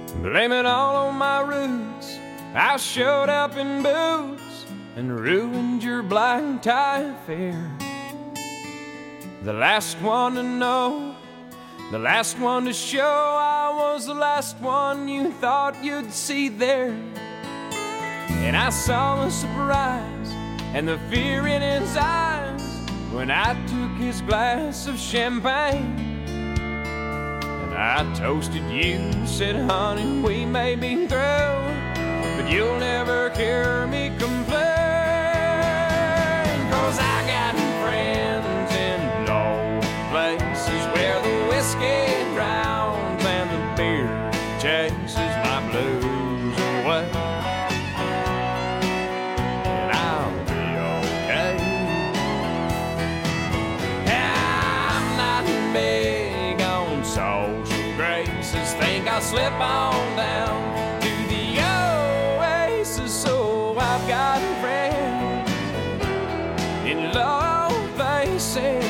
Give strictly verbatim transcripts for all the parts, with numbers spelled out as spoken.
Blame it all on my roots. I showed up in boots and ruined your black tie affair. The last one to know, the last one to show, I was the last one you thought you'd see there. And I saw the surprise and the fear in his eyes when I took his glass of champagne. And I toasted you, said, honey, we may be through, but you'll never hear me complain. 'Cause I got friends in low places where the whiskey drowns and the beer chases my blues away. And I'll be okay. I'm not big on social graces. Think I'll slip on down to the oasis. So I've got friends in low places.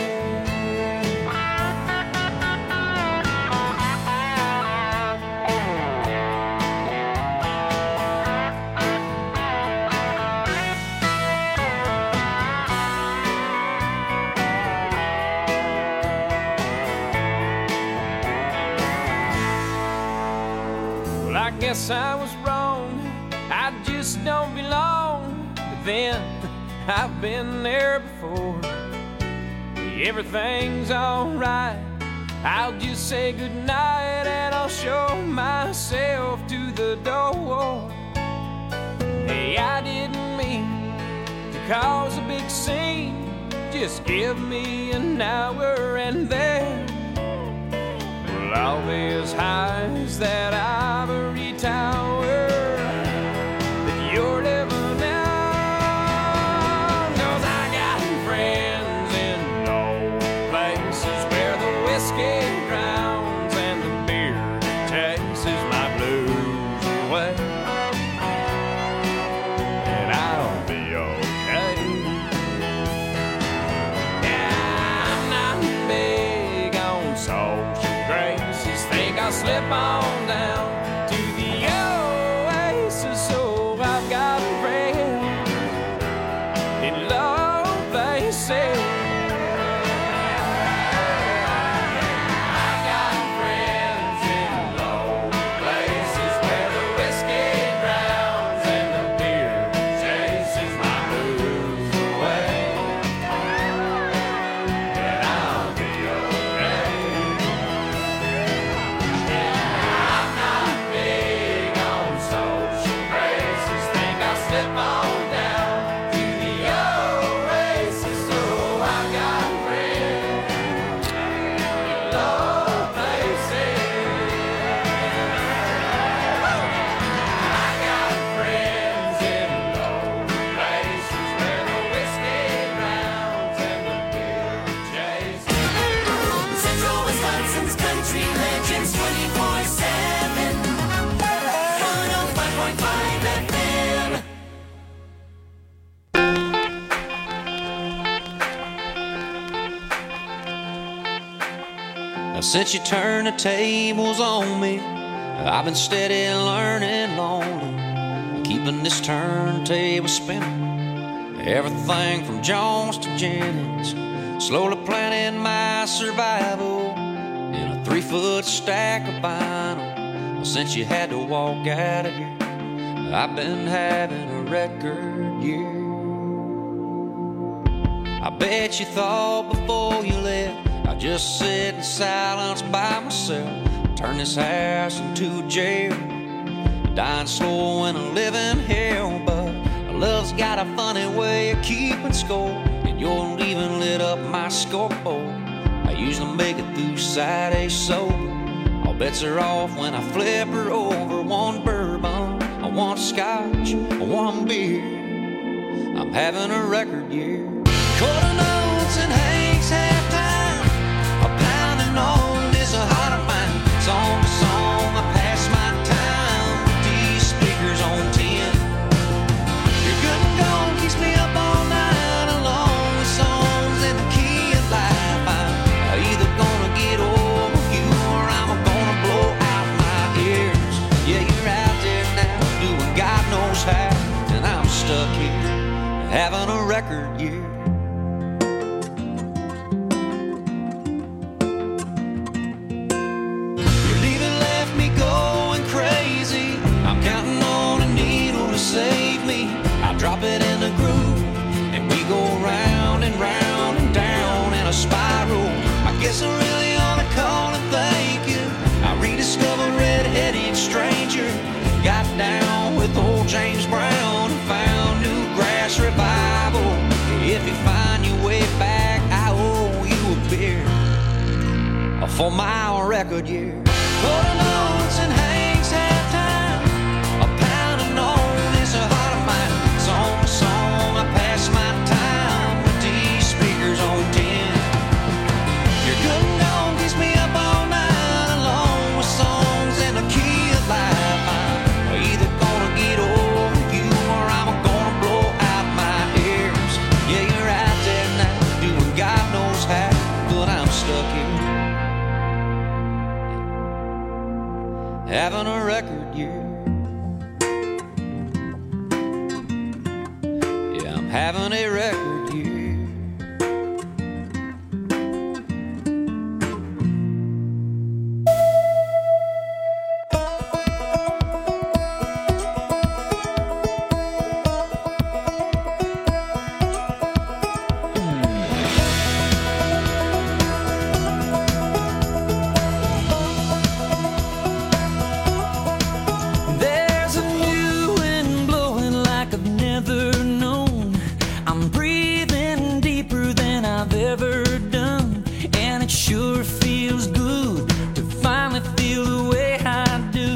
Well, I guess I was wrong. I just don't belong. But then I've been there before. Everything's alright. I'll just say goodnight and I'll show myself to the door. Hey, I didn't mean to cause a big scene. Just give me an hour and then well, I'll be as high as that ivory tower that you're living on. 'Cause I got friends in low places where the whiskey drowns and the beer chases my blues away. And I'll be okay. Yeah, I'm not big on social graces. Think I'll slip on down to the oasis. So I've got friends in low places. I've got friends in low places where the whiskey drowns and the beer chases my blues away. And I'll be okay. I'm not big on social graces. Think I'll slip on down to the oasis. So I've got friends in low places. I got friends in low places where the whiskey drowns and the beer chases. Central Wisconsin's country legends twenty-four seven. one oh five point five F M. Now, since you turned the tables on me, I've been steady learning lonely, keeping this turntable spinning. Everything from Jones to Jennings, slowly planning my survival in a three-foot stack of vinyl. Well, since you had to walk out of here, I've been having a record year. I bet you thought before you left I'd just sit in silence by myself, turn this house into a jail, dying slow in a living hell. But love's got a funny way of keeping score, and you're leaving lit up my scoreboard. I usually make it through Saturday sober. All bets are off when I flip her over. One bourbon, I want scotch, I want beer. I'm having a record year. Quarter notes and Hank's halftime, a pounding on this heart of mine. Song to song, I pass my time with these speakers on ten. Your good and gold keeps me up all night, along with songs in the key of life. I'm either gonna get over you or I'm gonna blow out my ears. Yeah. having a record year. Your leaving left me going crazy. I'm counting on a needle to save me. I drop it in the groove and we go round and round and down in a spiral. I guess I really ought to call and thank you. I rediscovered Red-Headed Stranger. Got down with old James Brown and found new grass revival. If you find your way back, I owe you a beer for my record year. Golden notes and Hank's halftime, a pound of known is a heart of mine. Song to song, I pass my time with these speakers on ten. Your good and gone keeps me up all night, along with songs in the key of life. I'm either gonna get over you or I'm gonna blow out my ears. Yeah, you're out there now, doing God knows how, but I'm stuck here, having a record year. Yeah, I'm having a record year. There's a new wind blowing like I've never known. I'm breathing deeper than I've ever done, and it sure feels good to finally feel the way I do.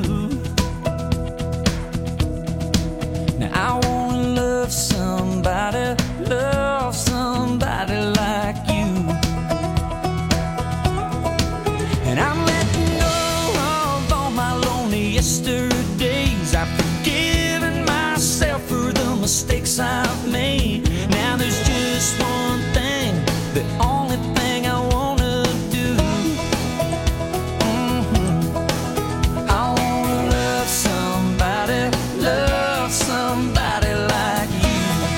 Now I wanna love somebody, love somebody like you. And I'm letting go of all my lonely yesterdays. I've forgiven myself for the mistakes I've made. Now there's just one thing, the only thing I wanna do. Mhm. I wanna love somebody, love somebody like you.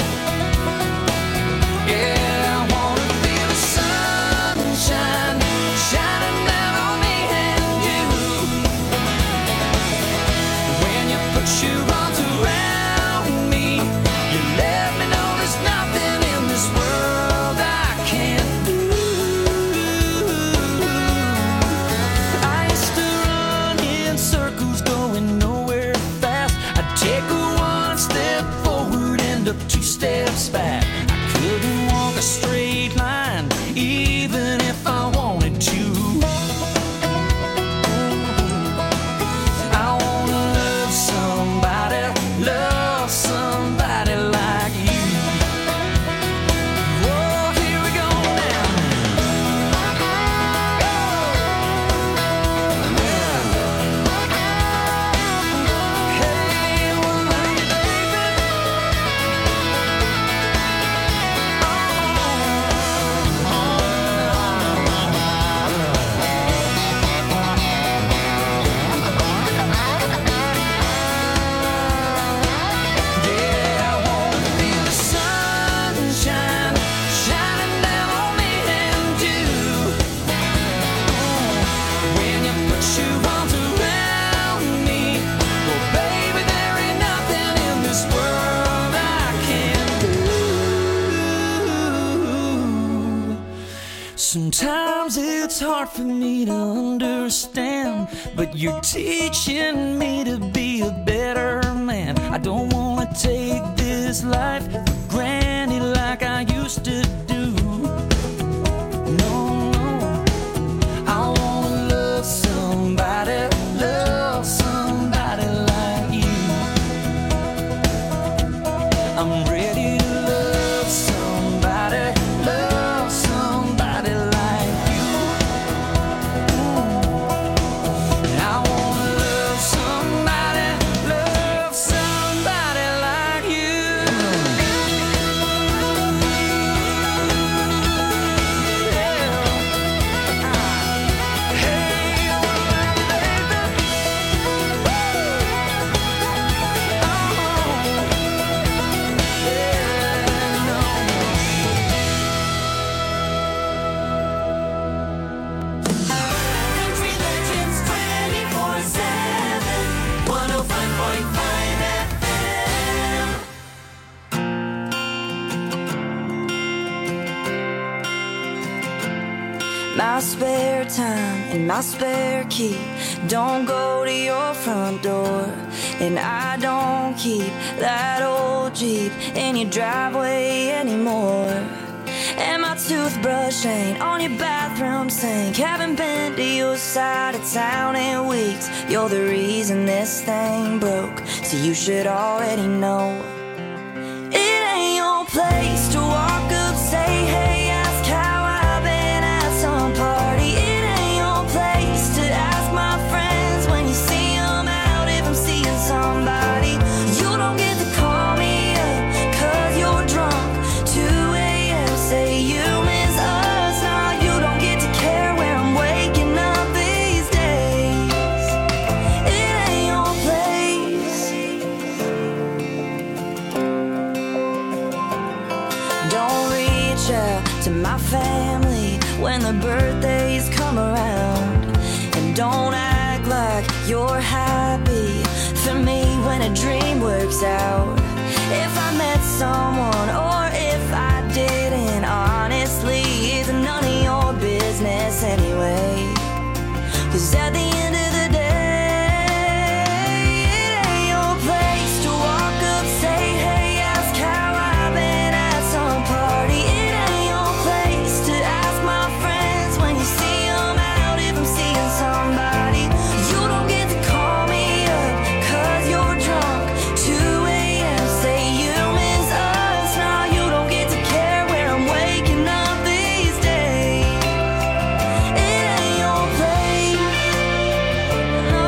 Yeah, I wanna feel the sunshine shining down on me and you. When you put your arms around me, you let me know there's nothing in this world I can't do. I used to run in circles going nowhere fast. I'd take a one step forward, end up two steps back. I couldn't walk a straight line even if I wanted to. I wanna love somebody, love somebody like you. Whoa, here we go now. Hey, well, love you, baby. Yeah, I wanna feel the sunshine shining down on me and you. When you put your arms around me, well, baby, there ain't nothing in this world I can't do. Sometimes it's hard for me to understand, but you're teaching me to be a better man. I don't wanna take this life for granted like I used to do. No, no, I wanna love somebody, love somebody like you. I'm ready to love somebody, love somebody like you. I wanna love somebody, love somebody like you. my spare time and my spare key don't go to your front door, and I don't keep that old Jeep in your driveway anymore. And my toothbrush ain't on your bathroom sink. Haven't been to your side of town in weeks. You're the reason this thing broke, so you should already know. It ain't your place to walk up, say hey, ask how I've been at some party. It ain't your place to ask my friends when you see them out if I'm seeing somebody. You don't get to call me up cause you're drunk. two a.m. say you miss us. Now you don't get to care where I'm waking up these days. It ain't your place. Don't reach out to my family when the birthdays come around, and don't act like you're happy for me when a dream works out. If I met someone or if I didn't, honestly, it's none of your business anyway. Cause at the end of the day, it ain't your place to walk up, say hey, ask how I've been at some party. It ain't your place to ask my friends when you see them out if I'm seeing somebody. You don't get to call me up cause you're drunk. two a.m. say you miss us. Now you don't get to care where I'm waking up these days. It ain't your place. No,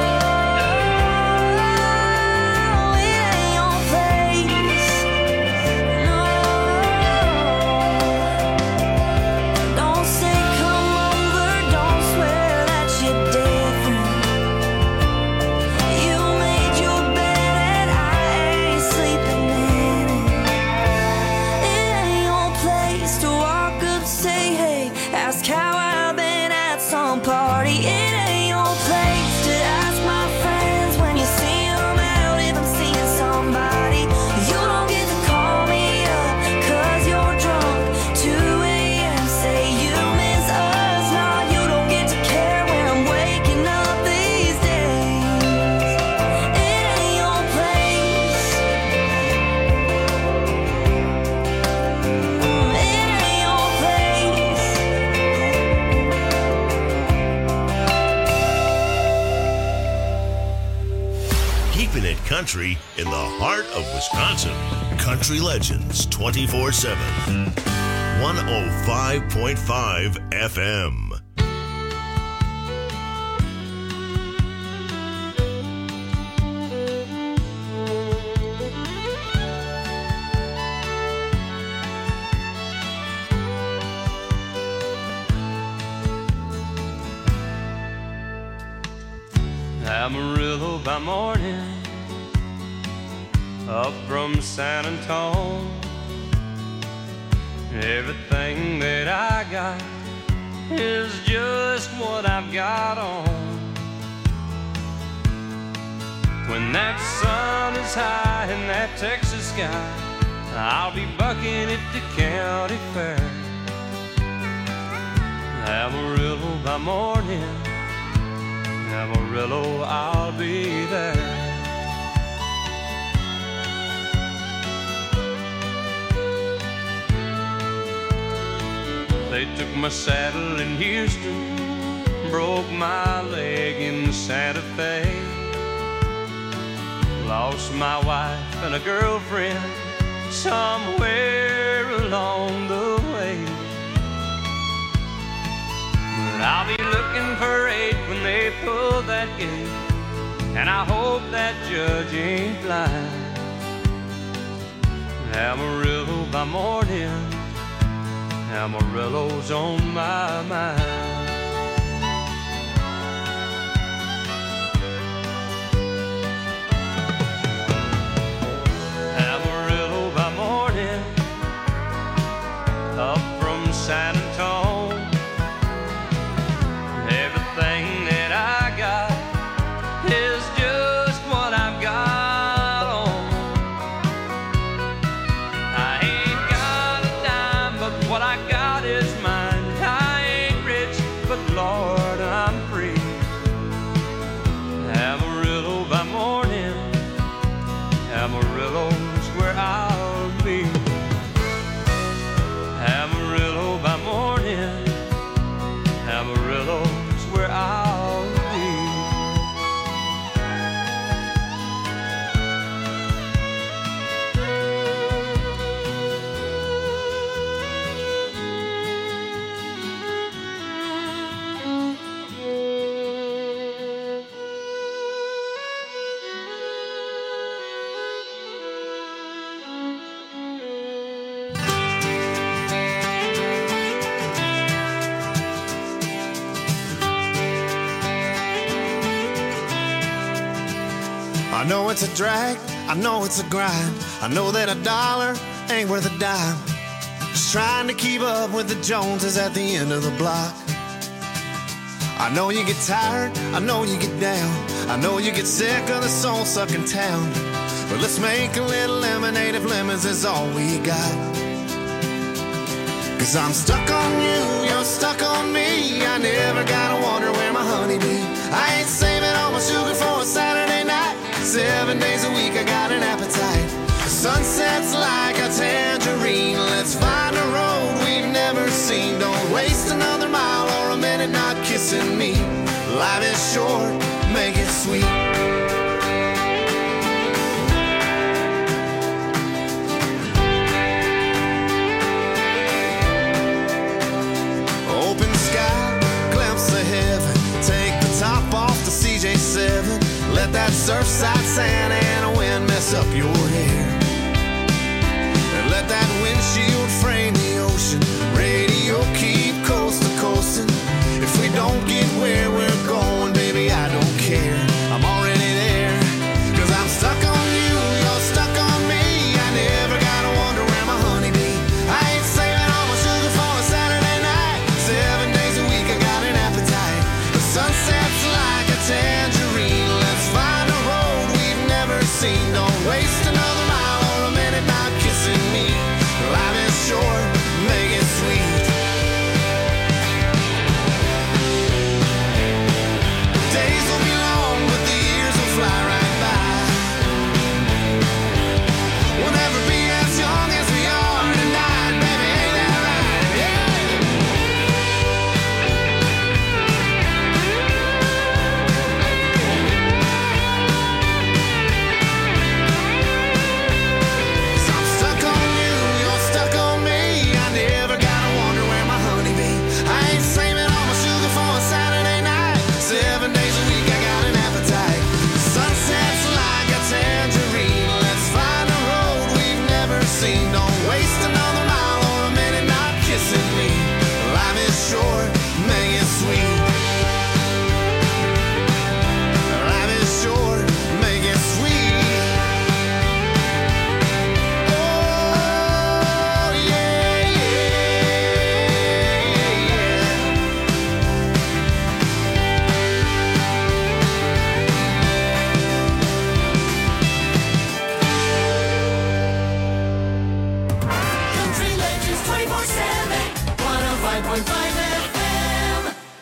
it ain't your place. No, don't say come over, don't swear that you're different. You made your bed and I ain't sleeping in it. It ain't your place to walk up, say hey, ask how I've been at some party. It ain't your place to ask my friends when you see them out if I'm seeing somebody. You don't get to call me up cause you're drunk. two a.m. say you miss us. Now you don't get to care where I'm waking up these days. It ain't your place. It ain't your place. Keeping it country in the heart of Wisconsin. Country Legends twenty-four seven. one oh five point five F M. Amarillo by morning, up from San Antone. Everything that I got is just what I've got on. When that sun is high in that Texas sky, I'll be bucking at the county fair. Amarillo by morning, Amarillo, I'll be there. They took my saddle in Houston, broke my leg in Santa Fe, lost my wife and a girlfriend somewhere along the way. But I'll be looking for eight when they pull that gate, and I hope that judge ain't blind. Amarillo by morning, Amarillo's on my mind. Amarillo by morning, up from San Antone. Everything that I got is just what I've got on. I ain't got a dime, but what I got is mine. I ain't rich, I know it's a drag, I know it's a grind. I know that a dollar ain't worth a dime. Just trying to keep up with the Joneses at the end of the block. I know you get tired, I know you get down. I know you get sick of the soul-sucking town. But let's make a little lemonade if lemons is all we got. Cause I'm stuck on you, you're stuck on me. I never gotta wonder where my honey be. I ain't saving all my sugar for a Saturday night. Seven days a week I got an appetite. The sunset's like a tangerine. Let's find a road we've never seen. Don't waste another mile or a minute not kissing me. Life is short, make it sweet. Open sky, glimpse of heaven. Take the top off the C J seven. Let that surfside sand and a wind mess up your hair. And let that windshield frame the ocean. Radio keep coast to coasting. If we don't get where we're going, baby, I don't care. I'm already there. Cause I'm stuck on you, you're stuck on me. I never gotta wonder where my honey be. I ain't saving all my sugar for a Saturday night. Seven days a week I got an appetite. The sunset's like a tangerine. Let's find a road we've never seen. Don't waste another mile or a minute not kissing me. Life is short, make it sweet. Days will be long, but the years will fly right by. We'll never be as young as we are tonight, baby, ain't that right? Yeah. So I'm stuck on you, you're stuck on me. I never gotta wonder where my honey be. I ain't saving all my sugar for a Saturday night. Seven days a week I got an appetite. Sunset's like a tangerine. Let's find a road we've never seen. Don't waste another mile or a minute not kissing me. Life is short, make it sweet. Life is short, make it sweet. Oh, yeah, yeah, yeah. Country Legends twenty-four seven, one oh five point five F M.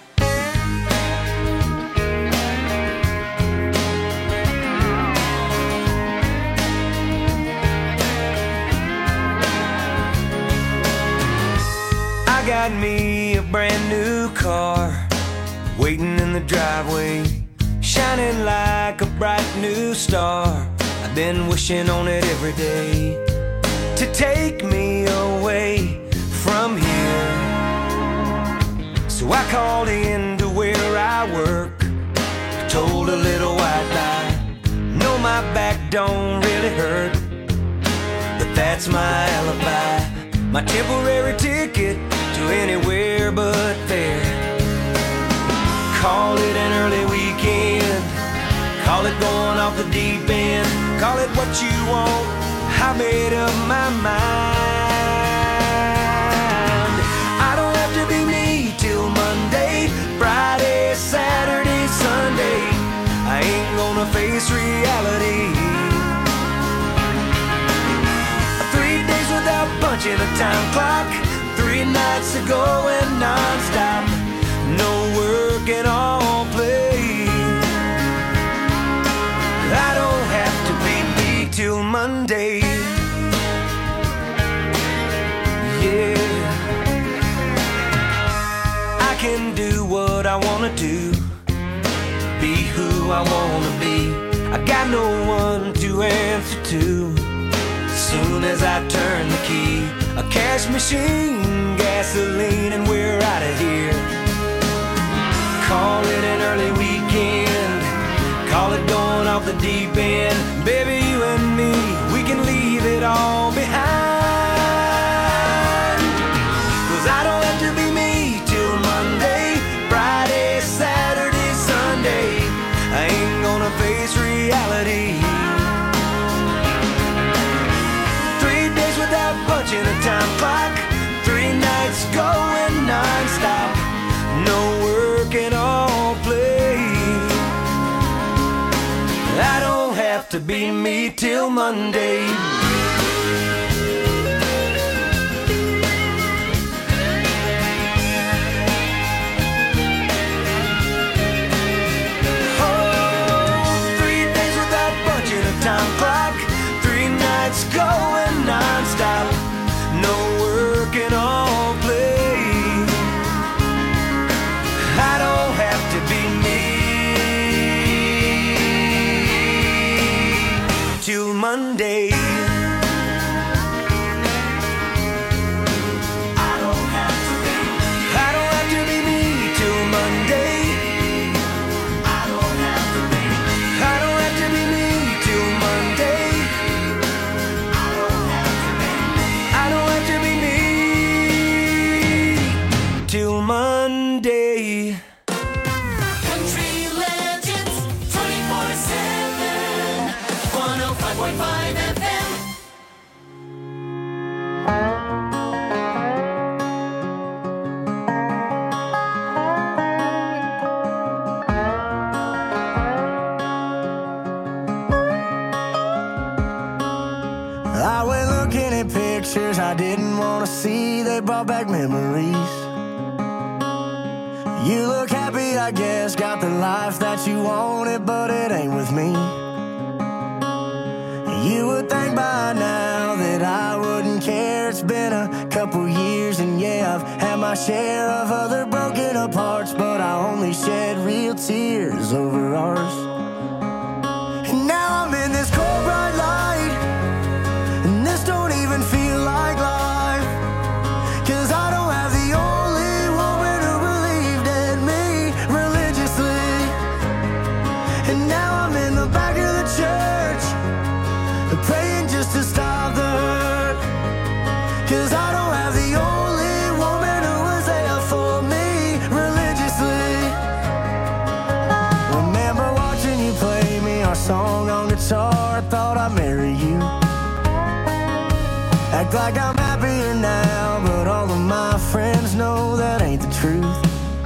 I got me a brand new car waiting in the driveway, shining like a bright new star. I've been wishing on it every day to take me away from here. So I called in to where I work, told a little white lie. No, my back don't really hurt, but that's my alibi, my temporary ticket to anywhere but there. Call it an early weekend, call it going off the deep end, call it what you want, I made up my mind. I don't have to be me till Monday, Friday, Saturday, Sunday. I ain't gonna face reality. Three days without punching a time clock, three nights of going non-stop, no work and all play. I don't have to be me till Monday. Yeah, I can do what I wanna do, be who I wanna be. I got no one to answer to. Soon as I turn the key, a cash machine, gasoline, and we're out of here. Call it an early weekend, call it going off the deep end. Baby, you and me, we can leave it all behind. Cause I don't have to be me till Monday, Friday, Saturday, Sunday. I ain't gonna face reality. to be me till Monday. Going non-stop, no work and all play. I don't have to be me till Monday. I don't have to be, I don't have to be me till Monday. I don't have to be, I don't have to be me till Monday. Till Monday. Country Legends twenty-four seven, one oh five point five F M. I went looking at pictures I didn't want to see. They brought back memories. You look happy, I guess, got the life that you wanted, but it ain't with me. You would think by now that I wouldn't care. It's been a couple years, and yeah, I've had my share of other broken apart, but I only shed real tears over ours. And now I'm in this cold bright light, and this don't even feel like life, 'cause I don't have the only woman who believed in me religiously. And now I'm in the back of the church, praying just to stop the hurt, 'cause I don't have the only woman who was there for me religiously. Remember watching you play me our song on guitar, I thought I'd marry you. Act like I'm happier now, but all of my friends know that ain't the truth.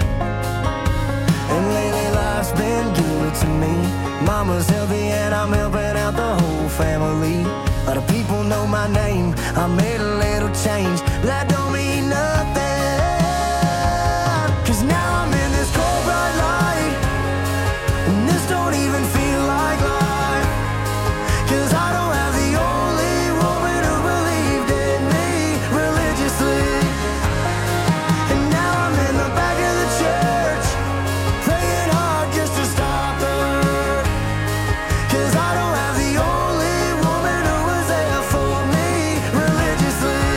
And lately life's been good to me. Mama's healthy and I'm helping out the whole family. A lot of people know my name, I made a little change, but that don't mean nothing, 'cause now I'm in this cold bright light, and this don't even feel like life, 'cause I don't have the only woman who believed in me religiously. And now I'm in the back of the church, praying hard just to stop the hurt, 'cause I don't have the only woman who was there for me religiously.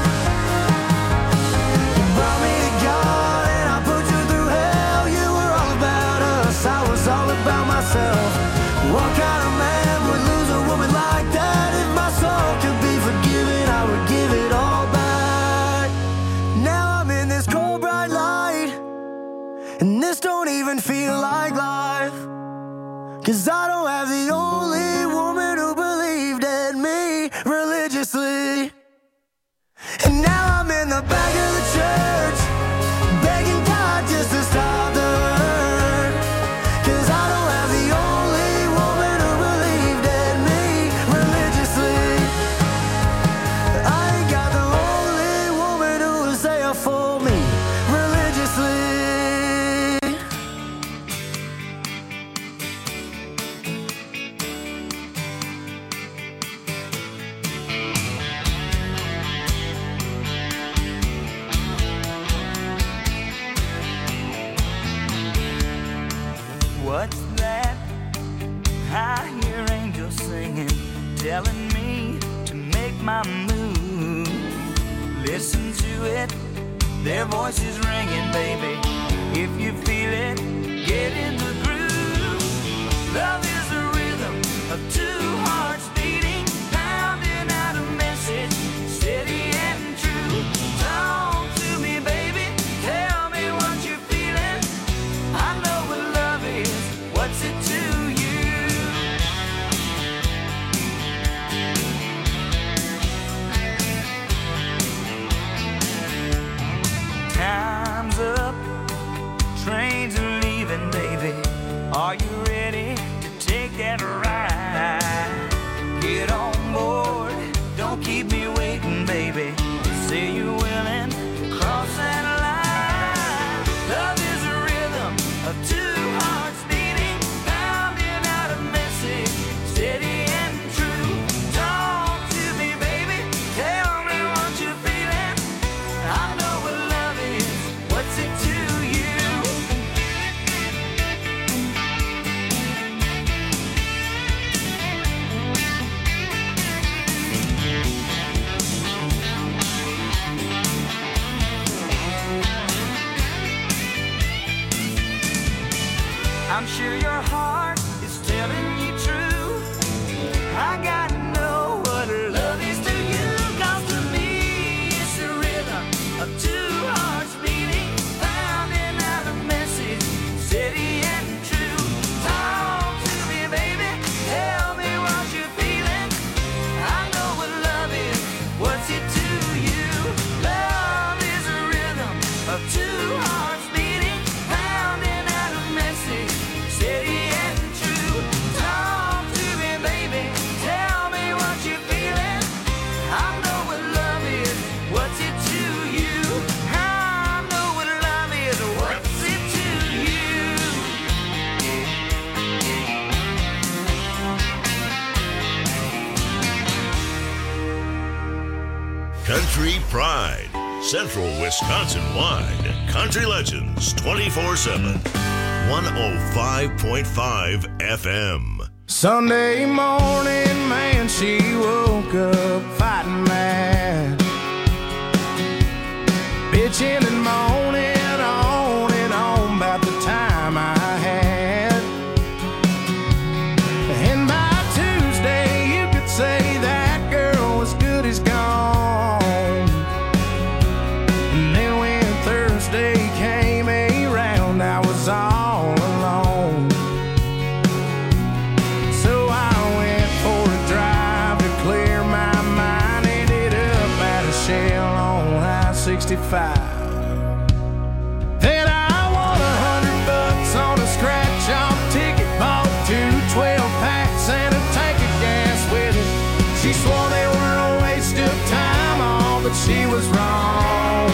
You brought me to God and I put you through hell. You were all about us, I was all about myself. What kind of man would lose a woman like that? If my soul could be forgiven, I would give it all back. Now I'm in this cold bright light, and this don't even feel like life, 'cause I don't have the only woman who believed in me religiously. And now I'm in the back of the church, begging God just to stop the hurt, 'cause I don't have the only woman who believed in me religiously. I ain't got the only woman who was there for me religiously. What's that? I hear angels singing, telling me to make my move. Listen to it, their voices ringing, baby. If you feel it, get in the groove. Love is the rhythm of two hearts beating, pounding out a message, steady and true. Talk to me, baby, tell me what you're feeling. I know what love is, what's it to you? Time's up, trains are leaving, baby. Are you ready to take Country pride. Central Wisconsin wide. Country Legends twenty-four seven. one oh five point five F M. Sunday morning, man, she woke up fighting mad, bitching and moaning on and on about the time I had. And by Tuesday, you could say that girl was good as gone. And then when Thursday came around, I was all alone. So I went for a drive to clear my mind. Ended up at a Shell on I sixty-five. Then I won a hundred bucks on a scratch-off ticket. Bought two twelve packs and a tank of gas with it. She swore they were a waste of time, all, but she was wrong.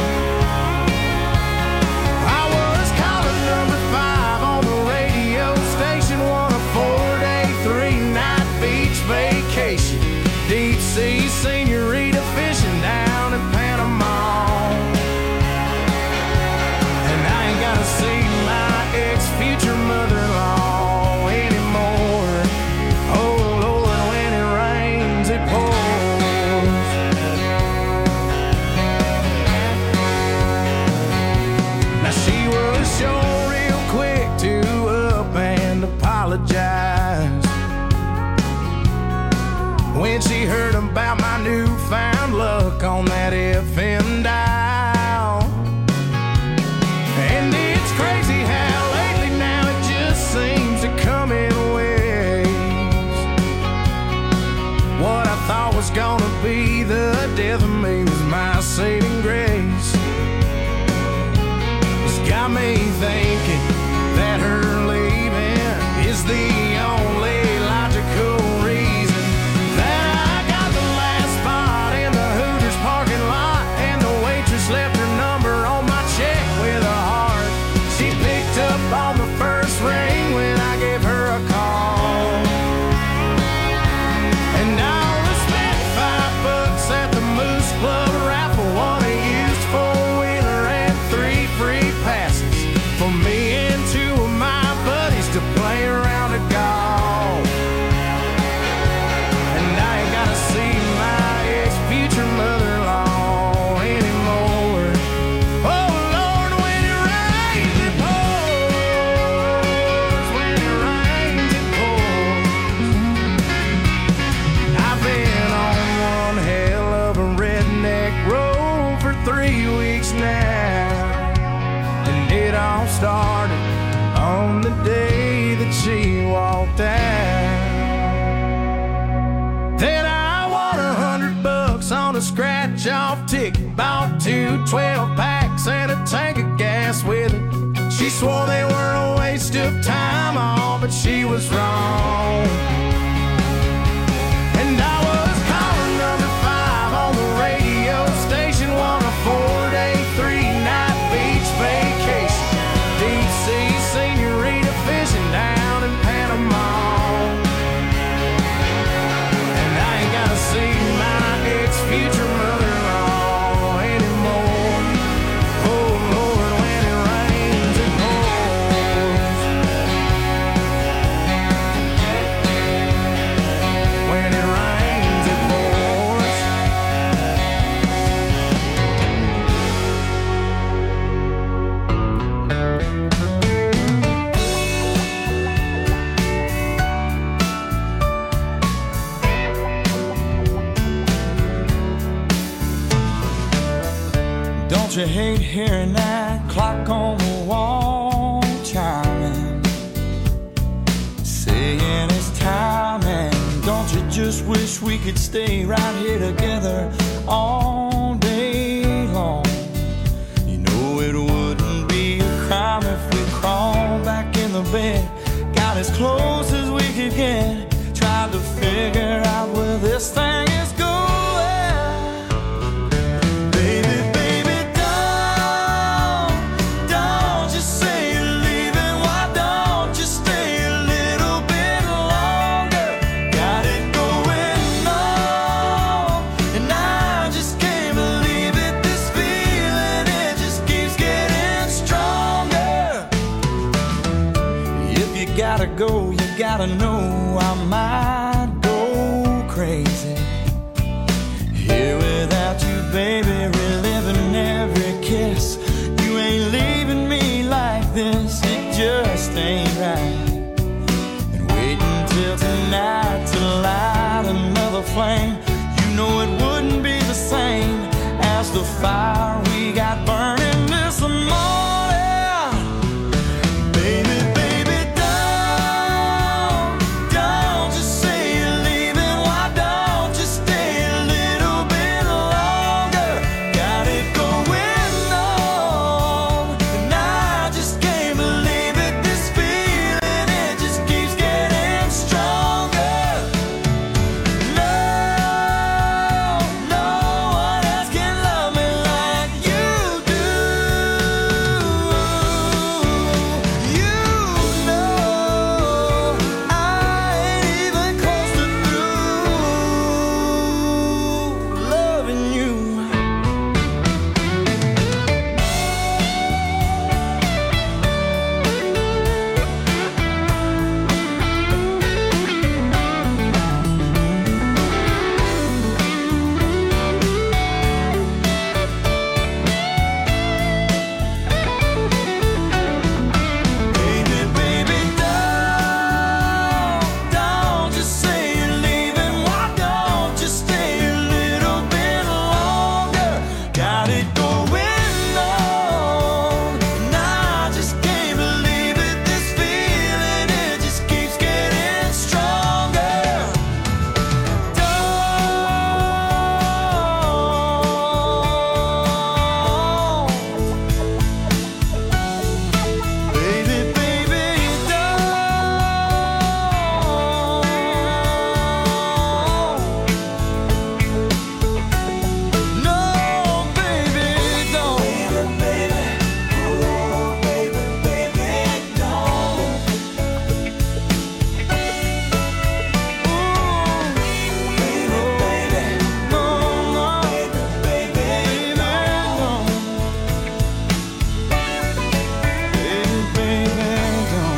I was calling number five on the radio station, won a four-day, three-night beach vacation. Deep sea senorita fishing down in Panama. And I ain't gotta see my ex-future mother-in-law anymore. Oh Lord, when it rains, it pours. Now she was sure real quick to up and apologize when she heard about my newfound luck on that F M dial. And it's crazy how lately now it just seems to come in waves. What I thought was gonna be the death of me was my saving grace. It's got me thinking that her leaving is the only logical reason that I got the last spot in the Hooters parking lot, and the waitress left her number on my check with a heart. She picked up on the first ring when I gave her a call. And I only spent five bucks at the Moose Club raffle, won a used four-wheeler and three free passes for me and two of my buddies to play around a golf. And I ain't gotta see my ex-future mother-in-law anymore. Oh Lord, when it rains, it pours. When it rains, it pours. I've been on one hell of a redneck road for three weeks now. And it all started on the day that she walked out. Then I won a hundred bucks on a scratch-off ticket. Bought two twelve packs and a tank of gas with it. She swore they were a waste of time, all, but she was wrong. And I was calling number five on the radio station, won a four-day, three-night beach vacation. Deep sea senorita fishing down in Panama. And I ain't gotta see my ex-future mother-in-law anymore. Oh Lord, when it rains, it pours. When it rains, it pours. Don't you hate hearing that clock on the wall chiming, saying it's time? And don't you just wish we could stay right here together all day long? You know it wouldn't be a crime if we crawled back in the bed, got as close as we could get, tried to figure out where this thing is going. Baby, baby, don't, don't you say you're leaving. Why don't you stay a little bit longer? Got it going on, and I just can't believe gotta know I might go crazy. Here without you, baby, reliving every kiss. You ain't leaving me like this, it just ain't right. And waiting till tonight to light another flame. You know it wouldn't be the same as the fire we got burning this morning. Baby, baby, don't, don't just say you're leaving. Why don't you stay a little bit longer? Got it going on, and I just can't believe it. This feeling, it just keeps getting stronger. No, no one else can love me like you do. You know I ain't even close to through loving you. Baby, baby, don't, don't just say you're leaving. Why don't you stay a little bit longer? Got it going on, and I just can't believe it. This feeling, it just keeps getting stronger. Don't, baby, baby, don't. No, baby, don't. Baby, baby, oh, baby, baby, don't. Ooh, baby, baby, no, no, baby, baby, don't. Baby, baby, don't.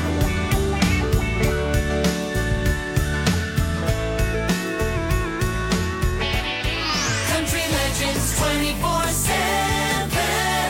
Country Legends twenty-four seven.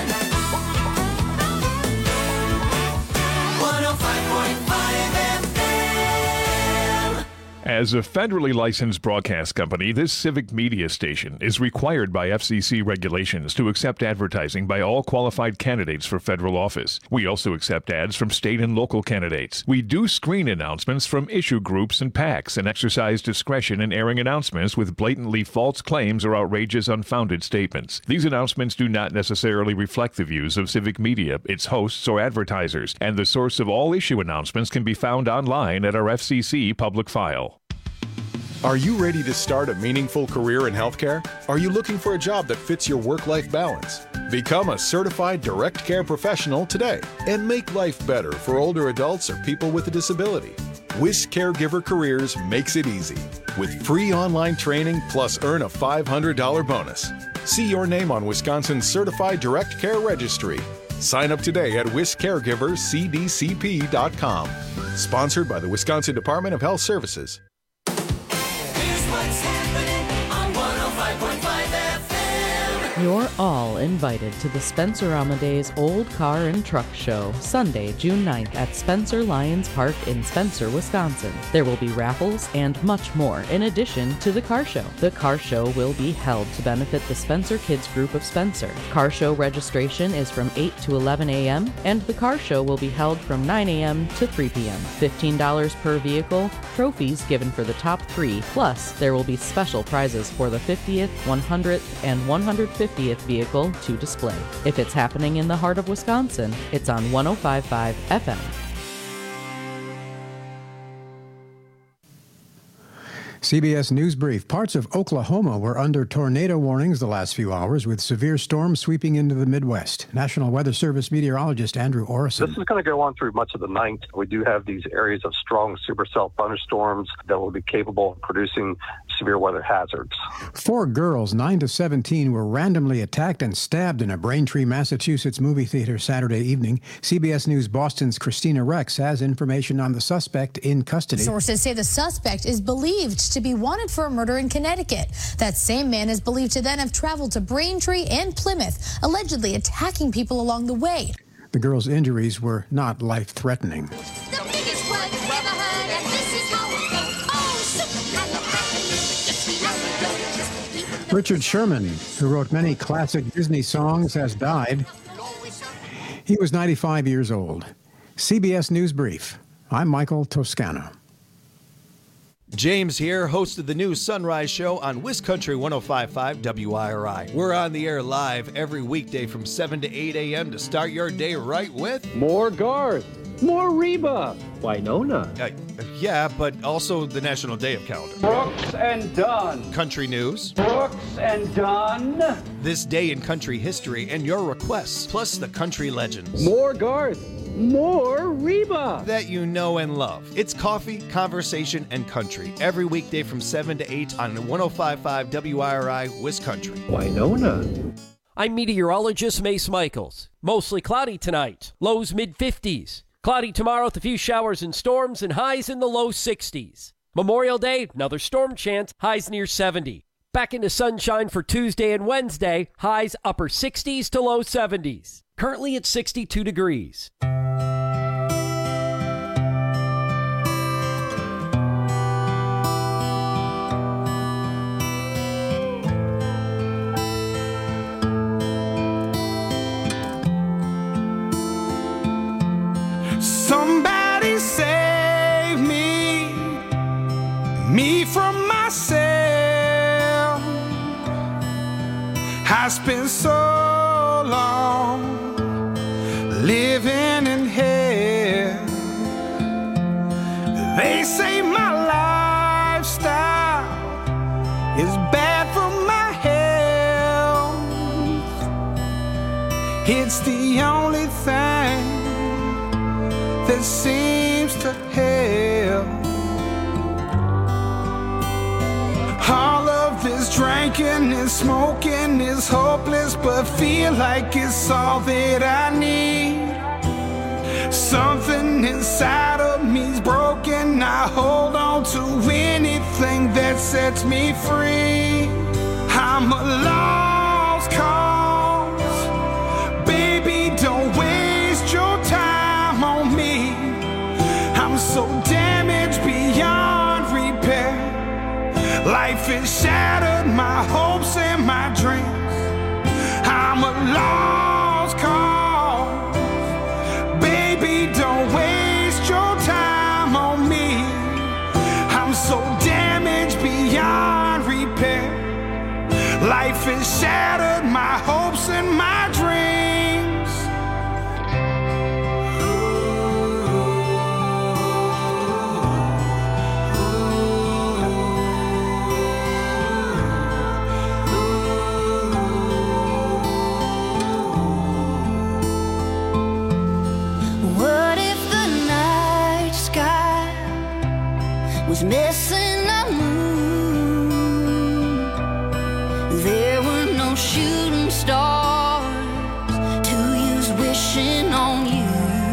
one oh five point five F M. As a federally licensed broadcast company, this civic media station is required by F C C regulations to accept advertising by all qualified candidates for federal office. We also accept ads from state and local candidates. We do screen announcements from issue groups and PACs and exercise discretion in airing announcements with blatantly false claims or outrageous, unfounded statements. These announcements do not necessarily reflect the views of civic media, its hosts, or advertisers, and the source of all issue announcements can be found online at our F C C public file. Are you ready to start a meaningful career in healthcare? Are you looking for a job that fits your work-life balance? Become a certified direct care professional today and make life better for older adults or people with a disability. Wish Caregiver Careers makes it easy with free online training plus earn a five hundred dollars bonus. See your name on Wisconsin's Certified Direct Care Registry. Sign up today at wish caregiver c d c p dot com. Sponsored by the Wisconsin Department of Health Services. Here's what's happening on one oh five point five F M. You're all invited to the Spencer Amadeus Old Car and Truck Show, Sunday, June ninth at Spencer Lions Park in Spencer, Wisconsin. There will be raffles and much more in addition to the car show. The car show will be held to benefit the Spencer Kids Group of Spencer. Car show registration is from eight to eleven a.m. and the car show will be held from nine a.m. to three p.m. fifteen dollars per vehicle, trophies given for the top three, plus there will be special prizes for the fiftieth, one hundredth, and one hundred fiftieth vehicle to display. If it's happening in the heart of Wisconsin, it's on one oh five point five F M. C B S News Brief. Parts of Oklahoma were under tornado warnings the last few hours, with severe storms sweeping into the Midwest. National Weather Service meteorologist Andrew Orison. This is going to go on through much of the night. We do have these areas of strong supercell thunderstorms that will be capable of producing severe weather hazards. Four girls, nine to seventeen, were randomly attacked and stabbed in a Braintree, Massachusetts movie theater Saturday evening. C B S News Boston's Christina Rex has information on the suspect in custody. Sources say the suspect is believed to be wanted for a murder in Connecticut. That same man is believed to then have traveled to Braintree and Plymouth, allegedly attacking people along the way. The girls' injuries were not life-threatening. The biggest word you've ever heard, and this is how it goes. Oh, supercalifragilisticexpialidocious. Richard Sherman, who wrote many classic Disney songs, has died. He was ninety-five years old. C B S News Brief. I'm Michael Toscano. James here, host of the new Sunrise Show on WisCountry one oh five point five W I R I. We're on the air live every weekday from seven to eight a.m. to start your day right with more Garth, more Reba, Winona. Uh, yeah, but also the National Day of Calendar. Brooks and Dunn. Country news. Brooks and Dunn. This day in country history and your requests, plus the country legends. More Garth. More Reba that you know and love. It's coffee, conversation, and country every weekday from seven to eight on one oh five point five W I R I WisCountry. Winona. I'm meteorologist Mace Michaels. Mostly cloudy tonight. Lows mid fifties. Cloudy tomorrow with a few showers and storms and highs in the low sixties. Memorial Day, another storm chance, highs near seventy. Back into sunshine for Tuesday and Wednesday, highs upper sixties to low seventies. Currently at sixty-two degrees. Somebody save me, me from myself. I spent so long living in hell. They say my lifestyle is bad for my health. It's the only thing that seems to help. All of this drinking and smoking is hopeless, but feel like it's all that I need. Something inside of me's broken. I hold on to anything that sets me free. I'm a lost cause. Baby, don't waste your time on me. I'm so damaged beyond repair. Life has shattered my hopes and my dreams. I'm a lost cause. Baby, don't waste your time on me. I'm so damaged beyond repair. Life has shattered my hopes and my dreams. Was missing a moon. There were no shooting stars to use wishing on you.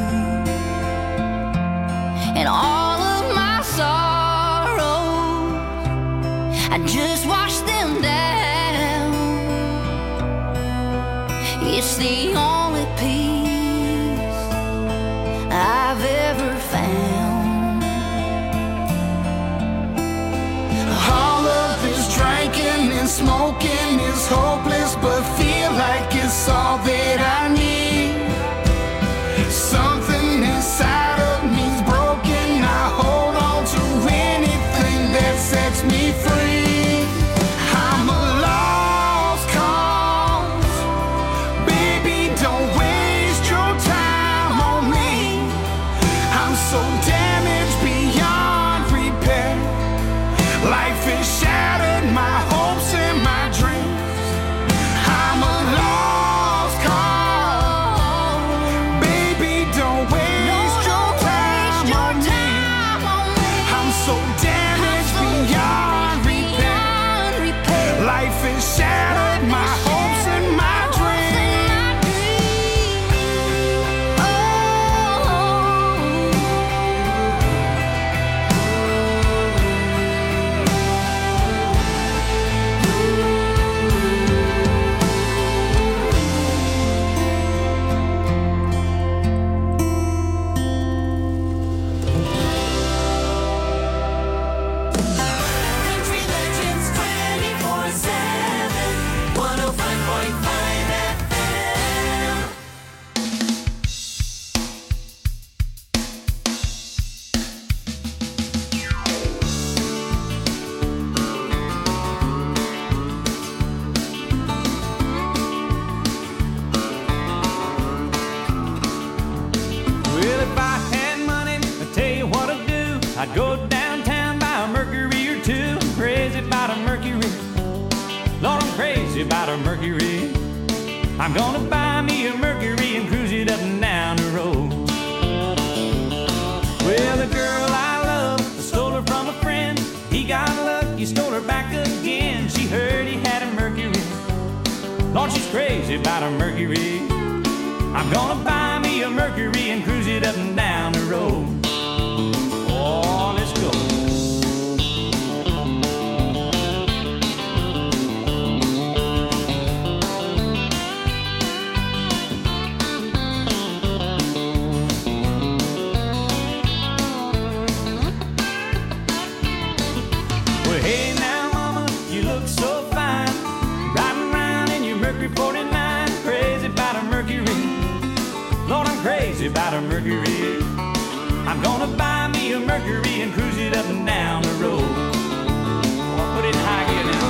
And all of my sorrows, I just washed them down. It's the only peace I've ever found. Drinking and smoking is hopeless, but feel like it's all that I need. Something inside of me's broken. I hold on to anything that sets me free. I'm a lost cause. Baby, don't I'd go downtown, buy a Mercury or two. I'm crazy about a Mercury. Lord, I'm crazy about a Mercury. I'm gonna buy me a Mercury and cruise it up and down the road. Well, the girl I love, I stole her from a friend. He got lucky, stole her back again. She heard he had a Mercury. Lord, she's crazy about a Mercury. I'm gonna buy me a Mercury and cruise it up and down the road. Oh, let's go. Well, hey now, mama, you look so fine. Riding around in your Mercury forty-nine. Crazy about a Mercury. Lord, I'm crazy about a Mercury. I'm gonna buy me a Mercury and cruise it up and down the road. Oh, put it in high gear now.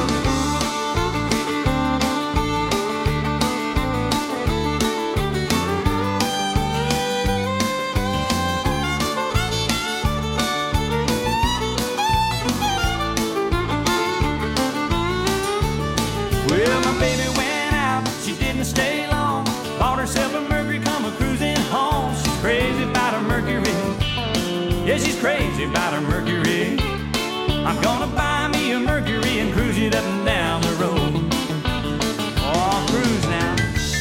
Well, my baby went out, she didn't stay long. Bought herself a Mercury, come a cruising home. She's crazy about a Mercury. Yeah, she's crazy about a Mercury. I'm gonna buy me a Mercury and cruise it up and down the road. Oh, cruise now.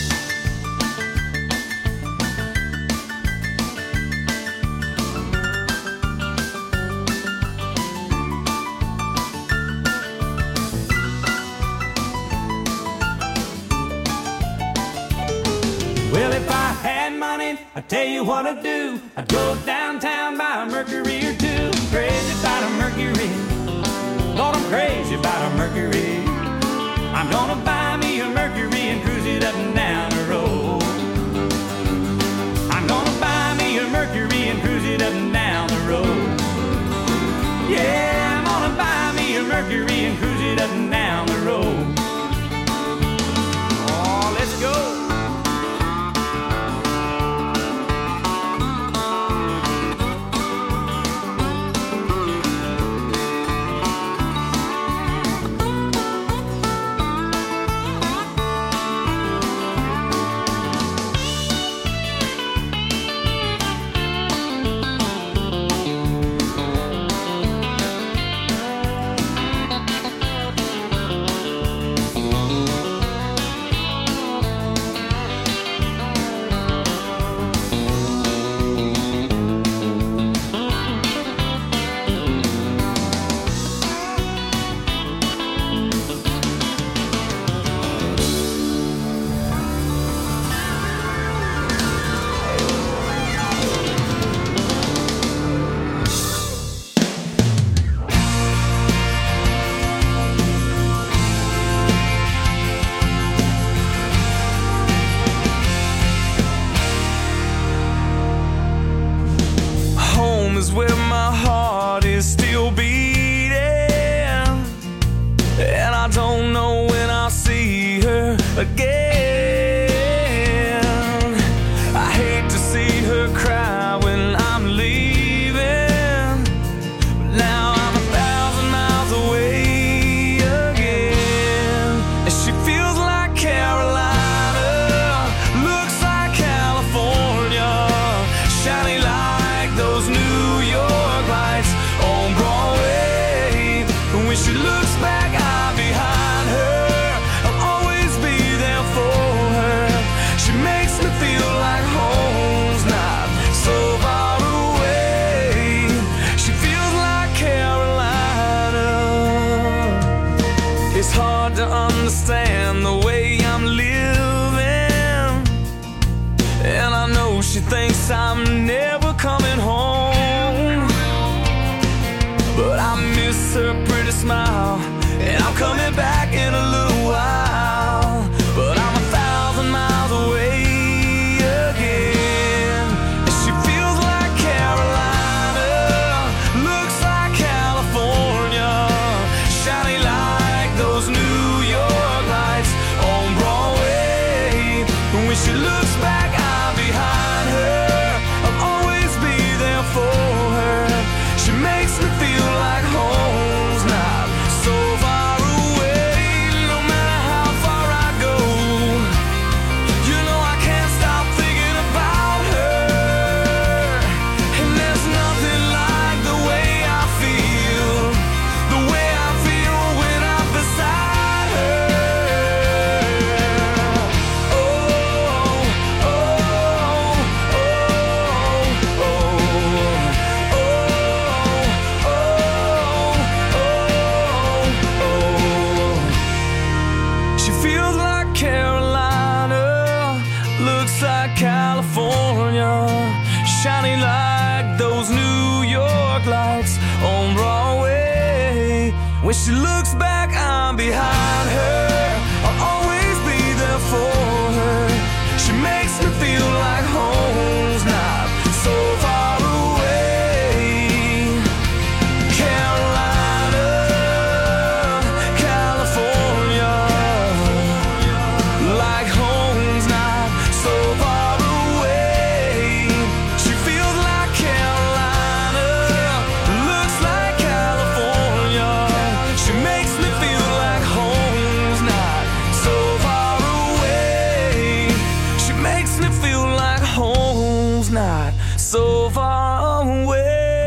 Well, if I had money, I'd tell you what I'd do. I'd go downtown, buy a Mercury or two. Crazy about a Mercury. Lord, I'm crazy about a Mercury. I'm gonna buy me a Mercury and cruise it up and down the road. I'm gonna buy me a Mercury and cruise it up and down the road. Yeah, I'm gonna buy me a Mercury and cruise it up and down the road. Oh, let's go. is where my heart is still beating, and I don't know when I'll see her again. I hate to see her cry when I'm leaving, but now I'm a thousand miles away again, and she feels like Carolina, looks like California, shining like those New York lights on Broadway. And when she looks back, I'm behind her, I'll always be there for her. She makes me feel like home's not so far away. She feels like Carolina. It's hard to understand the way I'm living, and I know she thinks I'm never coming home, but I miss her pretty smile, and I'm coming back in a little while. But I'm a thousand miles away again, and she feels like Carolina, looks like California, shining like those New York lights on Broadway. And when she looks back, I'm behind her, I'll always be there for her. She makes When she looks back, I'm behind her. I'll always be there for her. She makes me feel like home's not so far away. Carolina, California, like home's not so far away. She feels like Carolina, looks like California. She makes me feel like home's not so far away. She makes me feel like home's not so far away.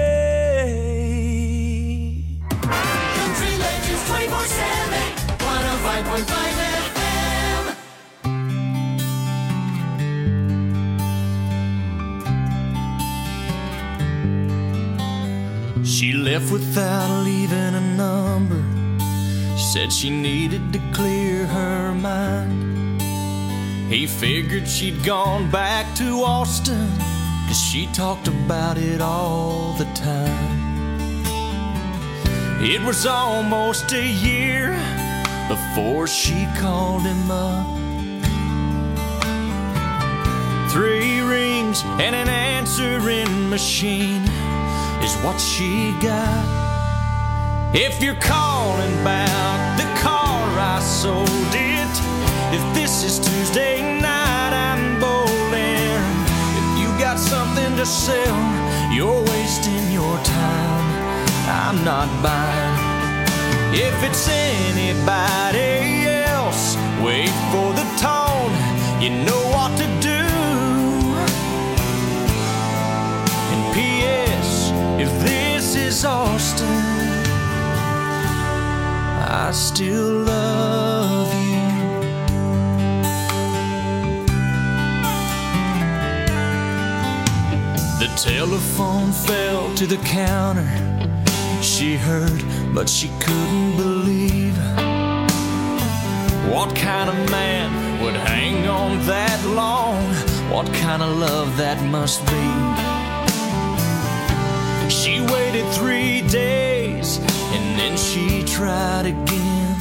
Country Legends twenty-four seven, one oh five point five F M. She left without leaving a number. She said she needed to clear her mind. He figured she'd gone back to Austin, 'cause she talked about it all the time. It was almost a year before she called him up. Three rings and an answering machine is what she got. If you're calling about the car, I sold it. If this is Tuesday night, I'm bowling. If you got something to sell, you're wasting your time. I'm not buying. If it's anybody else, wait for the tone. You know what to do. And P S if this is Austin, I still love you. The telephone fell to the counter. She heard, but she couldn't believe. What kind of man would hang on that long? What kind of love that must be? She waited three days and then she tried again.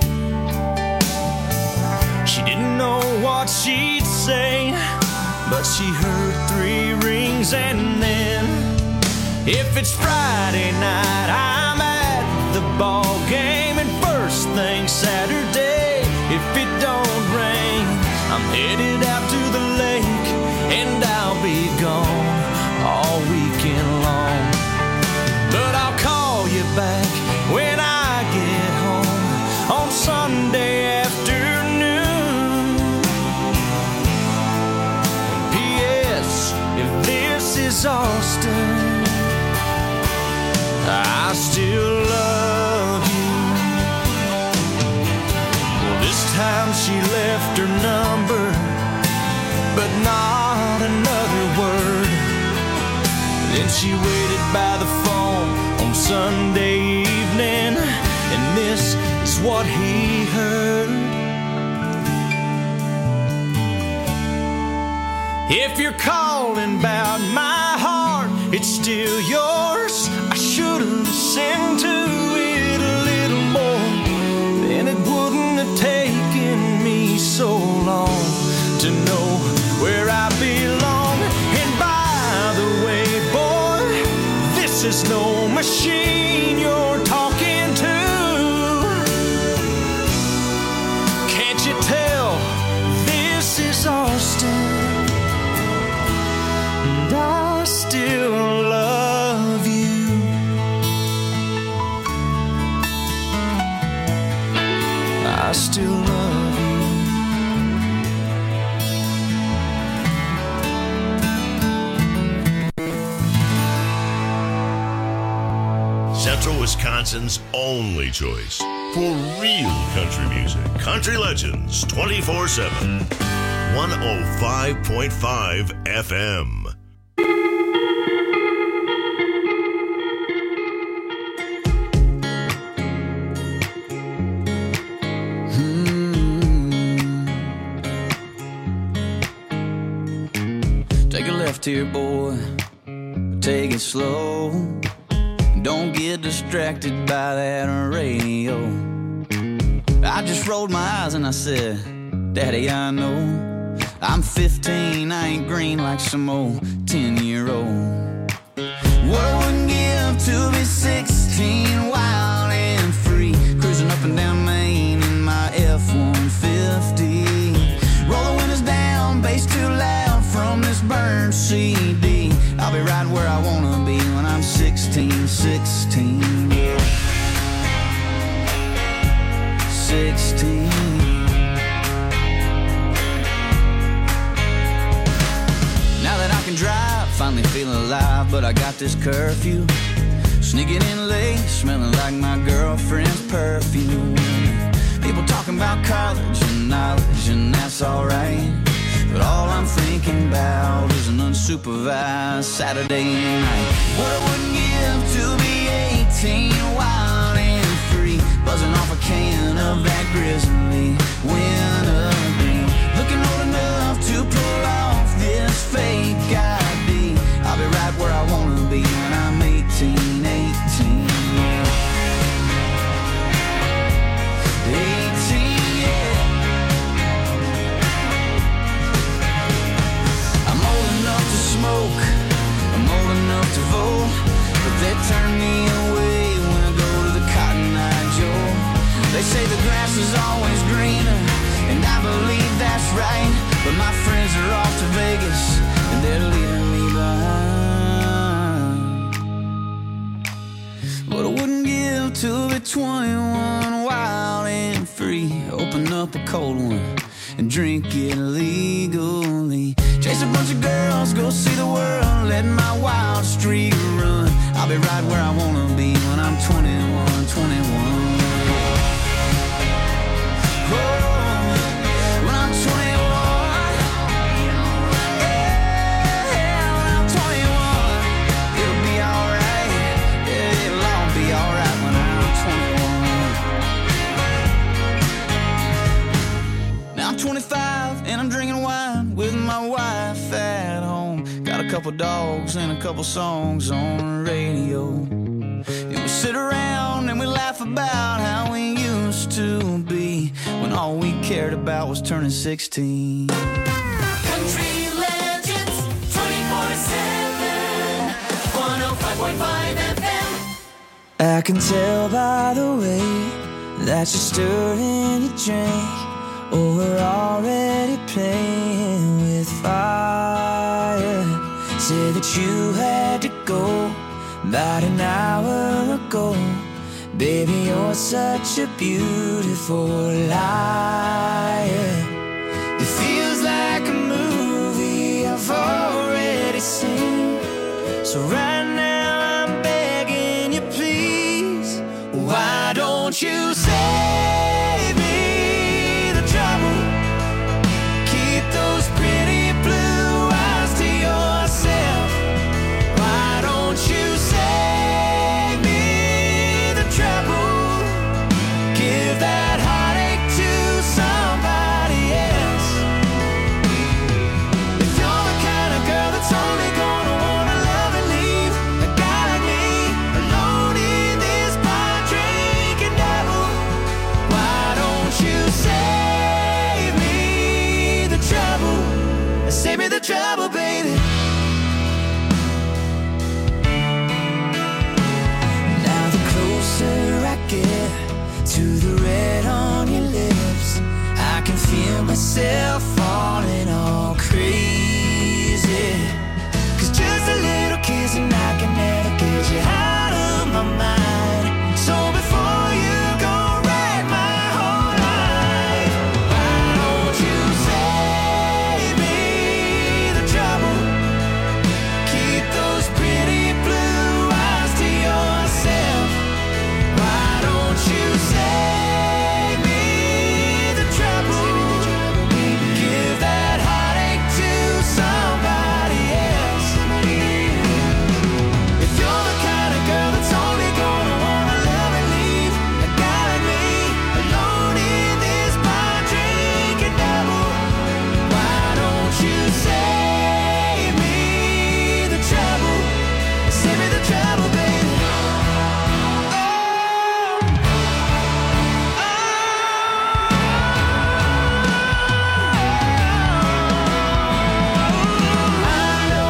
She didn't know what she'd say, but she heard three rings and then, if it's Friday night, I'm at the ball game, and first thing Saturday, if it don't rain, I'm headed out to the lake, and I'll be gone all weekend long. But I'll call you back when I get home on Sunday afternoon. P S if this is Austin, I still love you. Well, this time she left her number, but not another word. Then she waited by the phone on Sunday evening, and this is what he heard. If you're calling about my heart, it's still yours. I should have listened to it a little more, then it wouldn't have taken me so long to know where I belong. And by the way, boy, this is no machine you're talking to. Can't you tell this is Austin? And I still love you. I still love you. Central Wisconsin's only choice for real country music. Country Legends twenty-four seven. one oh five point five F M. Take a left here, boy. Take it slow. don't get distracted by that radio. I just rolled my eyes and I said, Daddy, I know I'm fifteen, I ain't green like some old ten-year-old. What I wouldn't give to be sixteen, wild and free, cruising up and down Main in my F one fifty. Roll the windows down, bass too loud from this burned C D. I'll be right where I wanna be when I'm sixteen, sixteen. sixteen. Now that I can drive, finally feel alive, but I got this curfew. Sneaking in late, smelling like my girlfriend's perfume. People talking about college and knowledge, and that's alright. But all I'm thinking about is an unsupervised Saturday night. What I wouldn't give to be eighteen, wild and free, buzzing off a can of that grizzly wintergreen. Looking old enough to pull off this fake I D. I'll be right where I wanna be when I'm eighteen, eighteen. eighteen, yeah. I'm old enough to smoke, I'm old enough to vote, but they turn me away when I go to the Cotton Eye Joe. They say the grass is always greener, and I believe that's right, but my friends are off to Vegas, and they're leaving me behind. But I wouldn't give to be twenty-one, wild and free, open up a cold one and drink it legally. Chase a bunch of girls, go see the world, let my wild streak run. I'll be right where I wanna be when I'm twenty-one, twenty-one. Oh, when I'm twenty-one, yeah, when I'm twenty-one, it'll be alright, yeah, it'll all be alright when I'm twenty-one. Now I'm twenty-five and I'm drinking wine with my wife at home. Got a couple dogs and a couple songs on the radio. And we sit around and we laugh about how we used to be, when all we cared about was turning sixteen. Country Legends twenty-four seven, one oh five point five F M. I can tell by the way that you're stirring your drink, or we're already playing with fire. Say that you had to go about an hour ago. Baby, you're such a beautiful liar. It feels like a movie I've already seen. So right now I'm begging you, please, why don't you save me the trouble? Keep those pretty blue eyes to yourself. Why don't you save me the trouble? Give that heartache to somebody else. If you're the kind of girl that's only gonna wanna love and leave a guy like me alone in this bar drinking devil, why don't you save me the trouble? Save me the trouble, baby. Now the closer I get to the red on your lips, I can feel myself